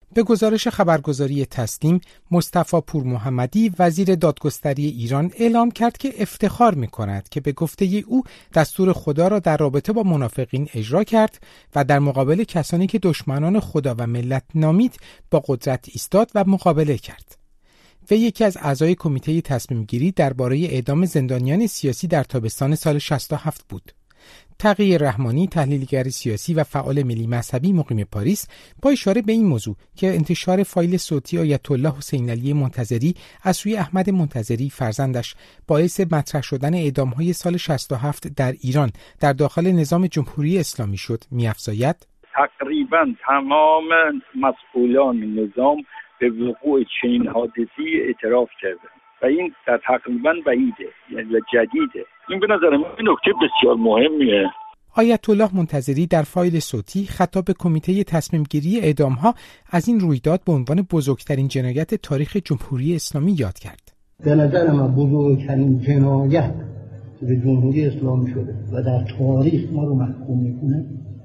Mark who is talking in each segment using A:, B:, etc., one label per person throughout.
A: به گزارش خبرگزاری تسنیم، مصطفی پورمحمدی وزیر دادگستری ایران اعلام کرد که افتخار می‌کند که به گفته او دستور خدا را در رابطه با منافقین اجرا کرد و در مقابل کسانی که دشمنان خدا و ملت نامید با قدرت ایستاد و مقابله کرد. و یکی از اعضای کمیته تصمیم گیری درباره اعدام زندانیان سیاسی در تابستان سال 67 بود. تقی رحمانی، تحلیلگر سیاسی و فعال ملی مذهبی مقیم پاریس، با اشاره به این موضوع که انتشار فایل صوتی آیت الله حسین علی منتظری از سوی احمد منتظری فرزندش باعث مطرح شدن اعدام‌های سال 67 در ایران در داخل نظام جمهوری اسلامی شد، می‌افزاید
B: تقریبا تمام مسئولان نظام به وقوع چنین حادثه‌ای اعتراف کردند و این در تقریبا بعیده، یعنی جدیده. این به نظر من نکته بسیار مهمیه.
A: آیت الله منتظری در فایل صوتی خطاب به کمیته تصمیم گیری اعدام‌ها از این رویداد به عنوان بزرگترین جنایت تاریخ جمهوری اسلامی یاد کرد.
C: به نظر من بزرگترین جنایت به جمهوری اسلامی شده و در تاریخ ما رو محکوم می‌کنه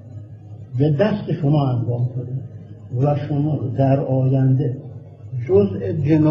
C: به دست شما انجام شده و شما رو در آینده جزء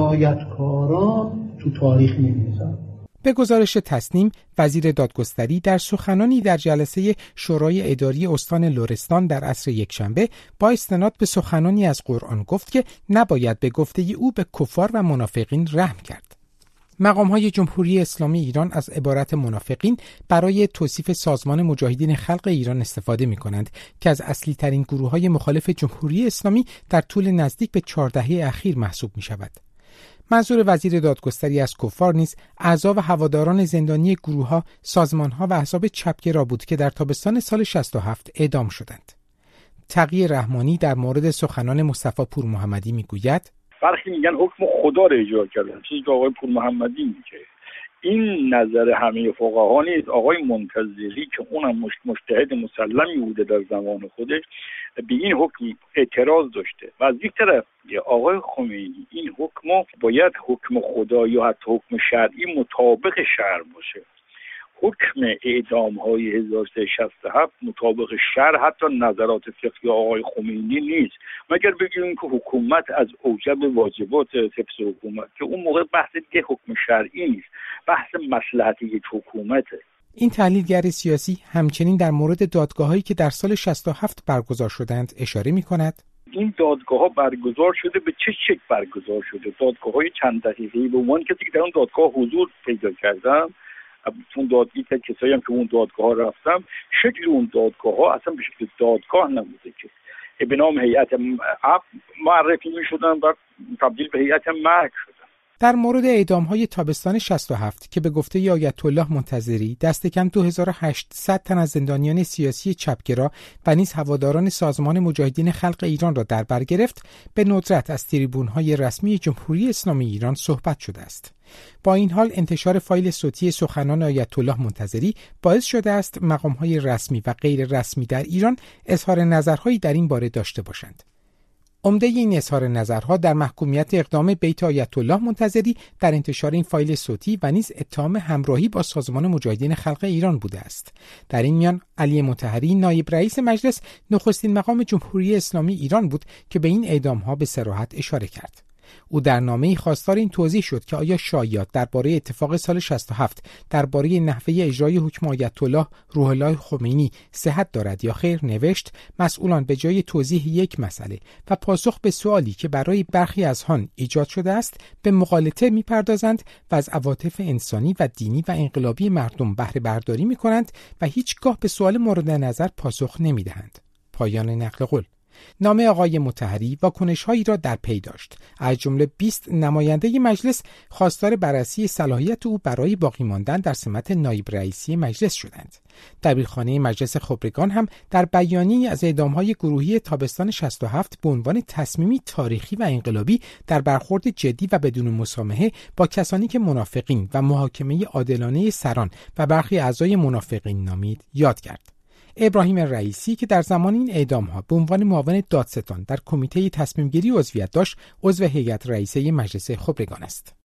C: جنایتکاران تو تاریخ می‌نویسن.
A: به گزارش تسنیم، وزیر دادگستری در سخنانی در جلسه شورای اداری استان لرستان در عصر یکشنبه با استناد به سخنانی از قرآن گفت که نباید به گفته او به کفار و منافقین رحم کرد. مقام‌های جمهوری اسلامی ایران از عبارت منافقین برای توصیف سازمان مجاهدین خلق ایران استفاده می‌کنند که از اصلی‌ترین گروه‌های مخالف جمهوری اسلامی در طول نزدیک به 4 دهه اخیر محسوب می‌شود. منظور وزیر دادگستری از کفار نیز اعضا و هواداران زندانی گروه‌ها، سازمان‌ها و احزاب چپگرا بود که در تابستان سال 67 اعدام شدند. تقی رحمانی در مورد سخنان مصطفی پورمحمدی میگوید
B: برخی میگن حکم خدا را اجرا کردن، چیزی که آقای پورمحمدی میگه. این نظر همه فقها نیست. آقای منتظری که اونم مجتهد مسلمی بوده در زمان خودش به این حکم اعتراض داشته و از یک طرف آقای خمینی این حکم باید حکم خدا یا حتی حکم شرعی مطابق شرع باشه. حکم اعدام های 1367 مطابق شرع حتی نظرات فقهی آقای خمینی نیست، مگر بگیم که حکومت از اوجب واجبات حفظ حکومت، که اون موقع بحث دیگه حکم شرعی نیست، بحث مصلحت یک حکومته.
A: این تحلیلگر سیاسی همچنین در مورد دادگاه‌هایی که در سال 67 برگزار شدند اشاره می‌کند.
B: این دادگاه‌ها برگزار شده به چه شکل برگزار شده؟ دادگاه‌های چند دقیقه‌ای به عنوان کسی که در اون دادگاه حضور پیدا کردم، چون کسایی هم که اون دادگاه ها رفتم، شکل اون دادگاه ها اصلا به شکل دادگاه نبوده که به نام هیئت معرفی می شدن و تبدیل به هیئت مرگ شدن.
A: در مورد اعدام‌های تابستان 67 که به گفته آیت الله منتظری دست کم 2800 تن از زندانیان سیاسی چپگرا و نیز هواداران سازمان مجاهدین خلق ایران را در بر گرفت، به ندرت از تریبون‌های رسمی جمهوری اسلامی ایران صحبت شده است. با این حال انتشار فایل صوتی سخنان آیت الله منتظری باعث شده است مقام‌های رسمی و غیر رسمی در ایران اظهار نظرهایی در این باره داشته باشند. عمده این اظهار نظرها در محکومیت اقدام بیت آیت الله منتظری در انتشار این فایل صوتی و نیز اتهام همراهی با سازمان مجاهدین خلق ایران بوده است. در این میان علی مطهری نایب رئیس مجلس نخستین مقام جمهوری اسلامی ایران بود که به این اعدام‌ها به صراحت اشاره کرد. او در نامه‌ای خواستار این توضیح شد که آیا شایعات درباره اتفاق سال 67 درباره نحوه اجرای حکم آیت الله روح الله خمینی صحت دارد یا خیر، نوشت مسئولان به جای توضیح یک مسئله و پاسخ به سوالی که برای برخی از آن ایجاد شده است به مغالطه می‌پردازند و از عواطف انسانی و دینی و انقلابی مردم بهره برداری می‌کنند و هیچگاه به سوال مورد نظر پاسخ نمی‌دهند. پایان نقل قول. نامه آقای مطهری واکنش‌هایی را در پی داشت. از جمله 20 نماینده مجلس خواستار بررسی صلاحیت او برای باقی ماندن در سمت نایب رئیسی مجلس شدند. دبیرخانه مجلس خبرگان هم در بیانیه‌ای از اعدام‌های گروهی تابستان 67 به عنوان تصمیمی تاریخی و انقلابی در برخورد جدی و بدون مسامحه با کسانی که منافقین و محاکمه عادلانه سران و برخی اعضای منافقین نامید یاد کرد. ابراهیم رئیسی که در زمان این اعدام‌ها به عنوان معاون دادستان در کمیته تصمیم گیری عضویت داشت، عضو هیئت رئیسه مجلس خبرگان است.